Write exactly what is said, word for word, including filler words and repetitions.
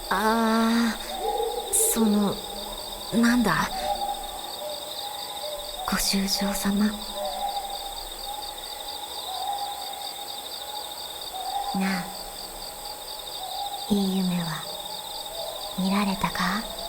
あー、その、なんだ。ご愁傷様。なあ、いい夢は見られたか？